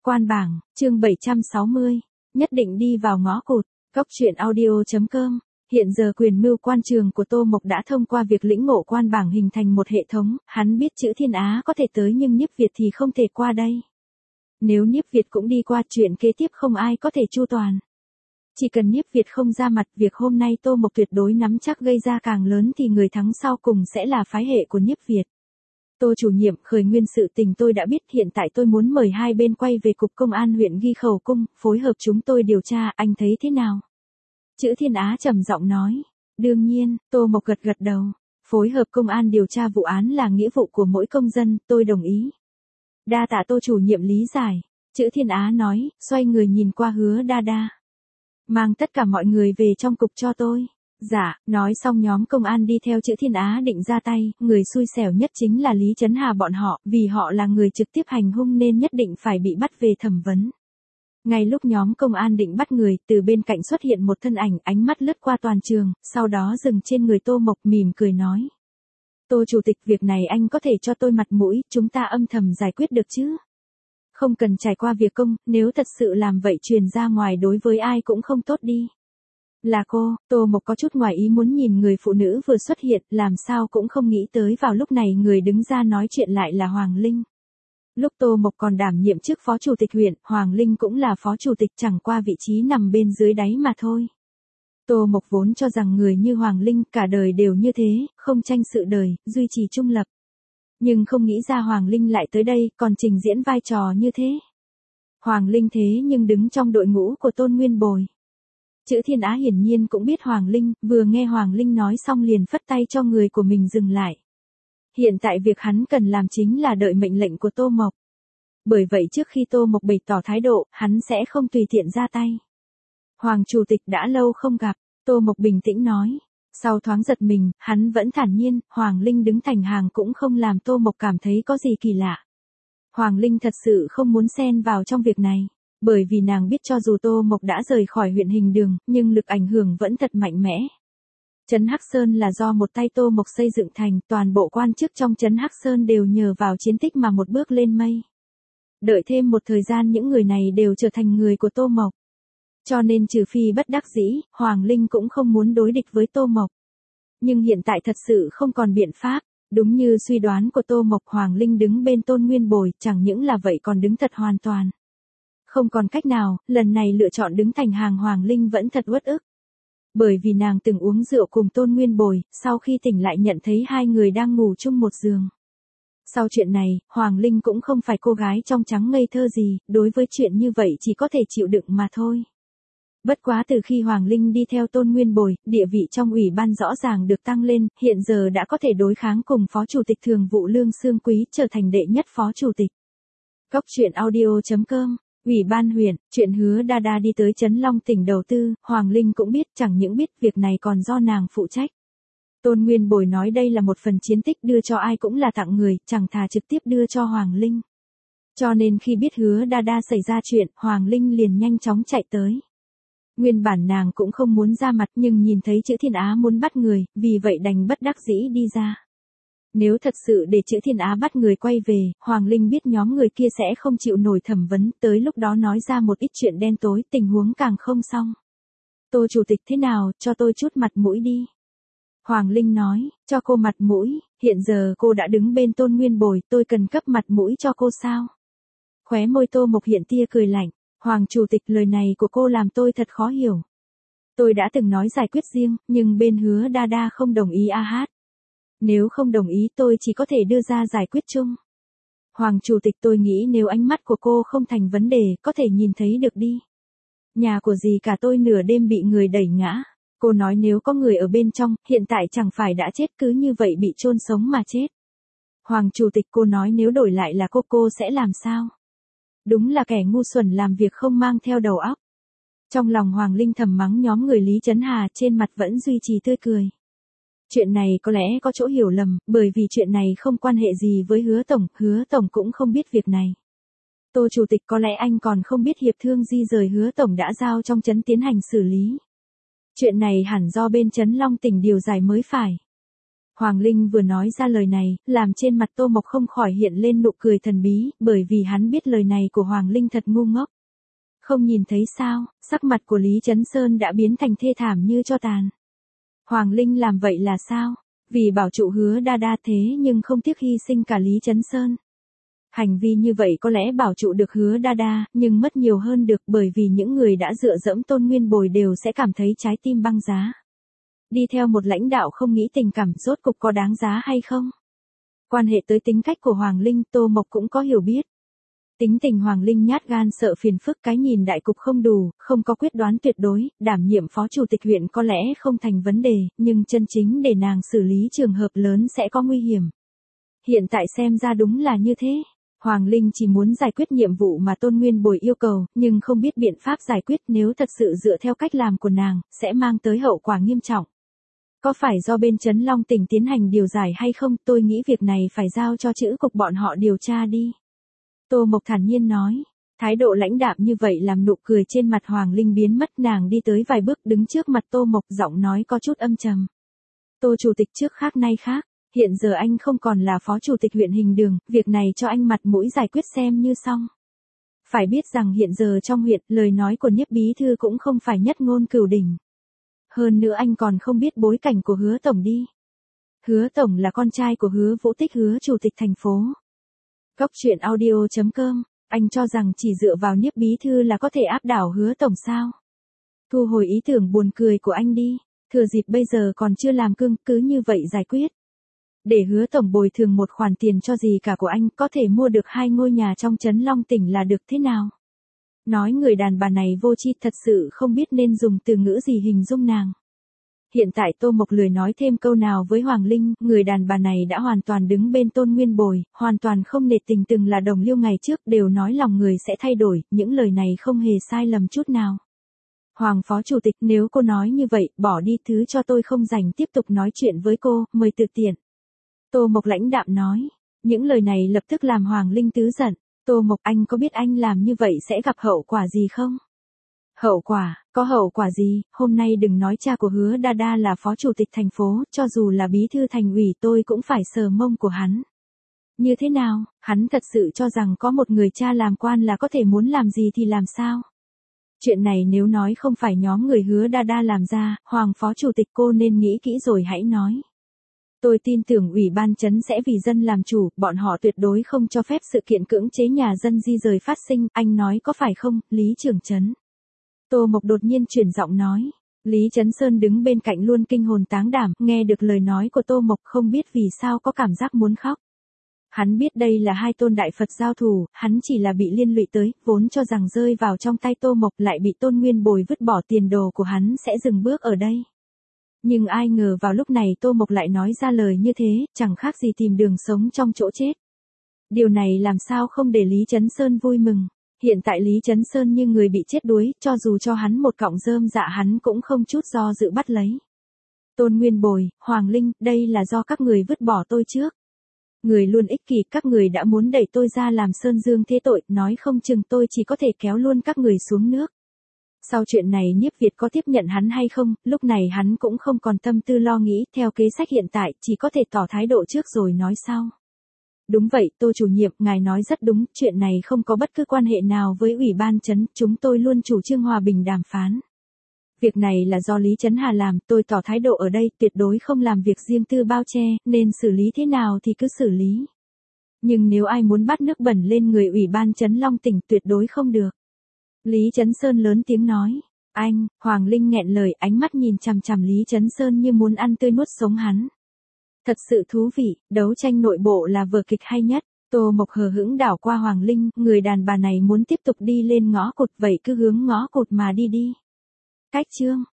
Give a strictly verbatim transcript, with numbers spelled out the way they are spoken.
Quan bảng, chương bảy trăm sáu mươi, nhất định đi vào ngõ cụt. Góc truyện audio chấm com. Hiện giờ quyền mưu quan trường của Tô Mộc đã thông qua việc lĩnh ngộ quan bảng hình thành một hệ thống, hắn biết chữ Thiên Á có thể tới nhưng Nhiếp Việt thì không thể qua đây. Nếu Nhiếp Việt cũng đi qua, chuyện kế tiếp không ai có thể chu toàn. Chỉ cần Nhiếp Việt không ra mặt, việc hôm nay Tô Mộc tuyệt đối nắm chắc gây ra càng lớn thì người thắng sau cùng sẽ là phái hệ của Nhiếp Việt. Tô chủ nhiệm, khởi nguyên sự tình tôi đã biết, hiện tại tôi muốn mời hai bên quay về cục công an huyện ghi khẩu cung, phối hợp chúng tôi điều tra, anh thấy thế nào? Chữ Thiên Á trầm giọng nói. Đương nhiên, Tô Mộc gật gật đầu. Phối hợp công an điều tra vụ án là nghĩa vụ của mỗi công dân, tôi đồng ý. Đa tạ Tô chủ nhiệm lý giải. Chữ Thiên Á nói, xoay người nhìn qua Hứa Đa Đa. Mang tất cả mọi người về trong cục cho tôi. Dạ, nói xong nhóm công an đi theo chữ Thiên Á định ra tay, người xui xẻo nhất chính là Lý Chấn Hà bọn họ, vì họ là người trực tiếp hành hung nên nhất định phải bị bắt về thẩm vấn. Ngay lúc nhóm công an định bắt người, từ bên cạnh xuất hiện một thân ảnh, ánh mắt lướt qua toàn trường, sau đó dừng trên người Tô Mộc, mỉm cười nói. Tô chủ tịch, việc này anh có thể cho tôi mặt mũi, chúng ta âm thầm giải quyết được chứ? Không cần trải qua việc công, nếu thật sự làm vậy truyền ra ngoài đối với ai cũng không tốt đi. Là cô, Tô Mộc có chút ngoài ý muốn nhìn người phụ nữ vừa xuất hiện, làm sao cũng không nghĩ tới vào lúc này người đứng ra nói chuyện lại là Hoàng Linh. Lúc Tô Mộc còn đảm nhiệm chức phó chủ tịch huyện, Hoàng Linh cũng là phó chủ tịch, chẳng qua vị trí nằm bên dưới đáy mà thôi. Tô Mộc vốn cho rằng người như Hoàng Linh cả đời đều như thế, không tranh sự đời, duy trì trung lập. Nhưng không nghĩ ra Hoàng Linh lại tới đây, còn trình diễn vai trò như thế. Hoàng Linh thế nhưng đứng trong đội ngũ của Tôn Nguyên Bồi. Chữ Thiên Á hiển nhiên cũng biết Hoàng Linh, vừa nghe Hoàng Linh nói xong liền phất tay cho người của mình dừng lại. Hiện tại việc hắn cần làm chính là đợi mệnh lệnh của Tô Mộc. Bởi vậy trước khi Tô Mộc bày tỏ thái độ, hắn sẽ không tùy tiện ra tay. Hoàng chủ tịch đã lâu không gặp, Tô Mộc bình tĩnh nói. Sau thoáng giật mình, hắn vẫn thản nhiên, Hoàng Linh đứng thành hàng cũng không làm Tô Mộc cảm thấy có gì kỳ lạ. Hoàng Linh thật sự không muốn xen vào trong việc này. Bởi vì nàng biết cho dù Tô Mộc đã rời khỏi huyện Hình Đường, nhưng lực ảnh hưởng vẫn thật mạnh mẽ. Trấn Hắc Sơn là do một tay Tô Mộc xây dựng thành, toàn bộ quan chức trong Trấn Hắc Sơn đều nhờ vào chiến tích mà một bước lên mây. Đợi thêm một thời gian những người này đều trở thành người của Tô Mộc. Cho nên trừ phi bất đắc dĩ, Hoàng Linh cũng không muốn đối địch với Tô Mộc. Nhưng hiện tại thật sự không còn biện pháp, đúng như suy đoán của Tô Mộc, Hoàng Linh đứng bên Tôn Nguyên Bồi, chẳng những là vậy còn đứng thật hoàn toàn. Không còn cách nào, lần này lựa chọn đứng thành hàng Hoàng Linh vẫn thật uất ức. Bởi vì nàng từng uống rượu cùng Tôn Nguyên Bồi, sau khi tỉnh lại nhận thấy hai người đang ngủ chung một giường. Sau chuyện này, Hoàng Linh cũng không phải cô gái trong trắng ngây thơ gì, đối với chuyện như vậy chỉ có thể chịu đựng mà thôi. Bất quá từ khi Hoàng Linh đi theo Tôn Nguyên Bồi, địa vị trong ủy ban rõ ràng được tăng lên, hiện giờ đã có thể đối kháng cùng phó chủ tịch thường vụ Lương Xương Quý, trở thành đệ nhất phó chủ tịch. Góc truyện audio chấm com. Ủy ban huyện, chuyện Hứa Đa Đa đi tới Trấn Long tỉnh đầu tư, Hoàng Linh cũng biết, chẳng những biết việc này còn do nàng phụ trách. Tôn Nguyên Bồi nói đây là một phần chiến tích, đưa cho ai cũng là tặng người, chẳng thà trực tiếp đưa cho Hoàng Linh. Cho nên khi biết Hứa Đa Đa xảy ra chuyện, Hoàng Linh liền nhanh chóng chạy tới. Nguyên bản nàng cũng không muốn ra mặt nhưng nhìn thấy chữ Thiên Á muốn bắt người, vì vậy đành bất đắc dĩ đi ra. Nếu thật sự để chữ Thiên Á bắt người quay về, Hoàng Linh biết nhóm người kia sẽ không chịu nổi thẩm vấn, tới lúc đó nói ra một ít chuyện đen tối, tình huống càng không xong. Tô chủ tịch thế nào, cho tôi chút mặt mũi đi. Hoàng Linh nói, cho cô mặt mũi, hiện giờ cô đã đứng bên Tôn Nguyên Bồi, tôi cần cấp mặt mũi cho cô sao? Khóe môi Tô Mộc hiện tia cười lạnh, Hoàng chủ tịch, lời này của cô làm tôi thật khó hiểu. Tôi đã từng nói giải quyết riêng, nhưng bên Hứa Đa Đa không đồng ý a hát. Nếu không đồng ý tôi chỉ có thể đưa ra giải quyết chung. Hoàng chủ tịch, tôi nghĩ nếu ánh mắt của cô không thành vấn đề, có thể nhìn thấy được đi. Nhà của dì cả tôi nửa đêm bị người đẩy ngã. Cô nói nếu có người ở bên trong, hiện tại chẳng phải đã chết, cứ như vậy bị chôn sống mà chết. Hoàng chủ tịch, cô nói nếu đổi lại là cô cô sẽ làm sao? Đúng là kẻ ngu xuẩn làm việc không mang theo đầu óc. Trong lòng Hoàng Linh thầm mắng nhóm người Lý Chấn Hà, trên mặt vẫn duy trì tươi cười. Chuyện này có lẽ có chỗ hiểu lầm, bởi vì chuyện này không quan hệ gì với Hứa Tổng, Hứa Tổng cũng không biết việc này. Tô chủ tịch, có lẽ anh còn không biết hiệp thương di rời Hứa Tổng đã giao trong trấn tiến hành xử lý. Chuyện này hẳn do bên Trấn Long tỉnh điều giải mới phải. Hoàng Linh vừa nói ra lời này, làm trên mặt Tô Mộc không khỏi hiện lên nụ cười thần bí, bởi vì hắn biết lời này của Hoàng Linh thật ngu ngốc. Không nhìn thấy sao, sắc mặt của Lý Chấn Sơn đã biến thành thê thảm như tro tàn. Hoàng Linh làm vậy là sao? Vì bảo trụ Hứa Đa Đa thế nhưng không tiếc hy sinh cả Lý Chấn Sơn. Hành vi như vậy có lẽ bảo trụ được Hứa Đa Đa, nhưng mất nhiều hơn được bởi vì những người đã dựa dẫm Tôn Nguyên Bồi đều sẽ cảm thấy trái tim băng giá. Đi theo một lãnh đạo không nghĩ tình cảm rốt cục có đáng giá hay không? Quan hệ tới tính cách của Hoàng Linh, Tô Mộc cũng có hiểu biết. Tính tình Hoàng Linh nhát gan sợ phiền phức, cái nhìn đại cục không đủ, không có quyết đoán tuyệt đối, đảm nhiệm phó chủ tịch huyện có lẽ không thành vấn đề, nhưng chân chính để nàng xử lý trường hợp lớn sẽ có nguy hiểm. Hiện tại xem ra đúng là như thế. Hoàng Linh chỉ muốn giải quyết nhiệm vụ mà Tôn Nguyên Bồi yêu cầu, nhưng không biết biện pháp giải quyết, nếu thật sự dựa theo cách làm của nàng, sẽ mang tới hậu quả nghiêm trọng. Có phải do bên Trấn Long tỉnh tiến hành điều giải hay không, tôi nghĩ việc này phải giao cho chữ cục bọn họ điều tra đi. Tô Mộc thản nhiên nói, thái độ lãnh đạm như vậy làm nụ cười trên mặt Hoàng Linh biến mất, nàng đi tới vài bước đứng trước mặt Tô Mộc, giọng nói có chút âm trầm. Tô chủ tịch trước khác nay khác, hiện giờ anh không còn là phó chủ tịch huyện Hình Đường, việc này cho anh mặt mũi giải quyết xem như xong. Phải biết rằng hiện giờ trong huyện, lời nói của Nhiếp bí thư cũng không phải nhất ngôn cửu đỉnh. Hơn nữa anh còn không biết bối cảnh của Hứa Tổng đi. Hứa Tổng là con trai của Hứa Vũ Tích, Hứa chủ tịch thành phố. Cốc truyện audio chấm com, anh cho rằng chỉ dựa vào Nhiếp bí thư là có thể áp đảo Hứa Tổng sao? Thu hồi ý tưởng buồn cười của anh đi, thừa dịp bây giờ còn chưa làm cương, cứ như vậy giải quyết. Để Hứa Tổng bồi thường một khoản tiền cho gì cả của anh, có thể mua được hai ngôi nhà trong Trấn Long tỉnh là được thế nào? Nói người đàn bà này vô tri, thật sự không biết nên dùng từ ngữ gì hình dung nàng. Hiện tại Tô Mộc lười nói thêm câu nào với Hoàng Linh, người đàn bà này đã hoàn toàn đứng bên Tôn Nguyên Bồi, hoàn toàn không nể tình, từng là đồng liêu ngày trước, đều nói lòng người sẽ thay đổi, những lời này không hề sai lầm chút nào. Hoàng phó chủ tịch, nếu cô nói như vậy, bỏ đi, thứ cho tôi không rảnh tiếp tục nói chuyện với cô, mời tự tiện. Tô Mộc lãnh đạm nói, những lời này lập tức làm Hoàng Linh tứ giận. Tô Mộc, anh có biết anh làm như vậy sẽ gặp hậu quả gì không? Hậu quả, có hậu quả gì, hôm nay đừng nói cha của Hứa Đa Đa là phó chủ tịch thành phố, cho dù là bí thư thành ủy tôi cũng phải sờ mông của hắn. Như thế nào, hắn thật sự cho rằng có một người cha làm quan là có thể muốn làm gì thì làm sao? Chuyện này nếu nói không phải nhóm người Hứa Đa Đa làm ra, Hoàng phó chủ tịch cô nên nghĩ kỹ rồi hãy nói. Tôi tin tưởng ủy ban trấn sẽ vì dân làm chủ, bọn họ tuyệt đối không cho phép sự kiện cưỡng chế nhà dân di rời phát sinh, anh nói có phải không, Lý trưởng trấn? Tô Mộc đột nhiên chuyển giọng nói. Lý Chấn Sơn đứng bên cạnh luôn kinh hồn táng đảm, nghe được lời nói của Tô Mộc không biết vì sao có cảm giác muốn khóc. Hắn biết đây là hai tôn đại Phật giao thủ, hắn chỉ là bị liên lụy tới, vốn cho rằng rơi vào trong tay Tô Mộc lại bị Tôn Nguyên Bồi vứt bỏ, tiền đồ của hắn sẽ dừng bước ở đây. Nhưng ai ngờ vào lúc này Tô Mộc lại nói ra lời như thế, chẳng khác gì tìm đường sống trong chỗ chết. Điều này làm sao không để Lý Chấn Sơn vui mừng. Hiện tại Lý Chấn Sơn như người bị chết đuối, cho dù cho hắn một cọng rơm dạ hắn cũng không chút do dự bắt lấy. Tôn Nguyên Bồi, Hoàng Linh, đây là do các người vứt bỏ tôi trước. Người luôn ích kỷ, các người đã muốn đẩy tôi ra làm sơn dương thế tội, nói không chừng tôi chỉ có thể kéo luôn các người xuống nước. Sau chuyện này Nhiếp Việt có tiếp nhận hắn hay không, lúc này hắn cũng không còn tâm tư lo nghĩ, theo kế sách hiện tại, chỉ có thể tỏ thái độ trước rồi nói sau. Đúng vậy, Tô chủ nhiệm, ngài nói rất đúng, chuyện này không có bất cứ quan hệ nào với ủy ban trấn, chúng tôi luôn chủ trương hòa bình đàm phán. Việc này là do Lý Trấn Hà làm, tôi tỏ thái độ ở đây, tuyệt đối không làm việc riêng tư bao che, nên xử lý thế nào thì cứ xử lý. Nhưng nếu ai muốn bắt nước bẩn lên người ủy ban Trấn Long tỉnh tuyệt đối không được. Lý Trấn Sơn lớn tiếng nói, anh, Hoàng Linh nghẹn lời, ánh mắt nhìn chằm chằm Lý Trấn Sơn như muốn ăn tươi nuốt sống hắn. Thật sự thú vị, đấu tranh nội bộ là vở kịch hay nhất. Tô Mộc hờ hững đảo qua Hoàng Linh, người đàn bà này muốn tiếp tục đi lên ngõ cụt vậy cứ hướng ngõ cụt mà đi đi. Cách chương